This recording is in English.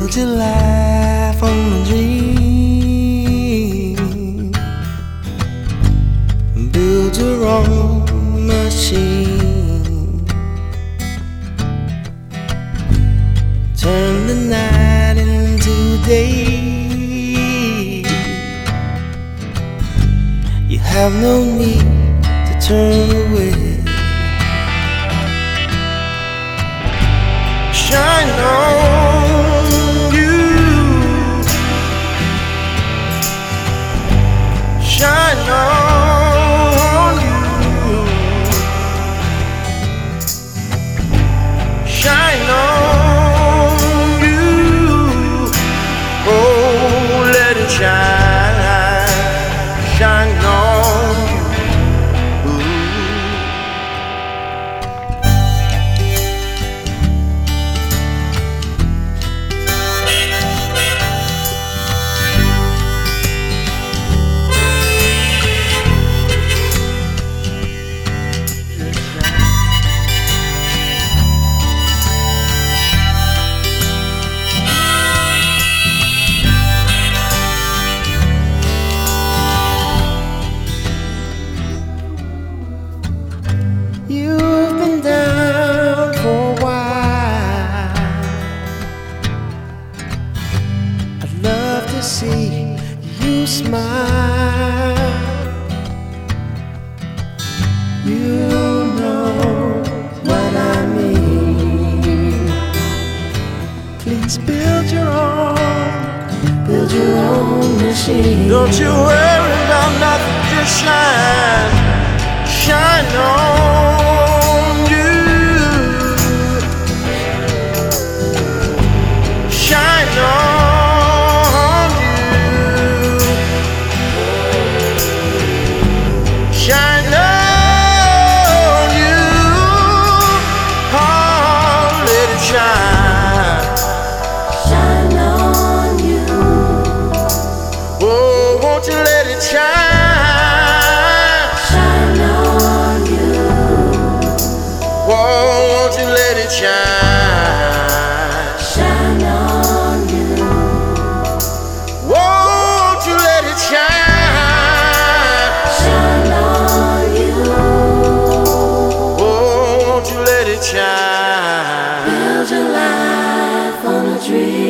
Build your life on a dream. Build your own machine. Turn the night into day. You have no need to turn away. Shine on you. Shine on you. Shine on you. Oh, let it shine. Shine on you. You've been down for a while. I'd love to see you smile. You know what I mean. Please build your own machine. Don't you worry about nothing, just shine. Shine on you. Shine on you. Shine on you. Oh, let it shine. Shine on you. Oh, won't you let it shine? Won't you let it shine? Shine on you. Won't you let it shine? Shine on you. Won't you let it shine? Build your life on a dream.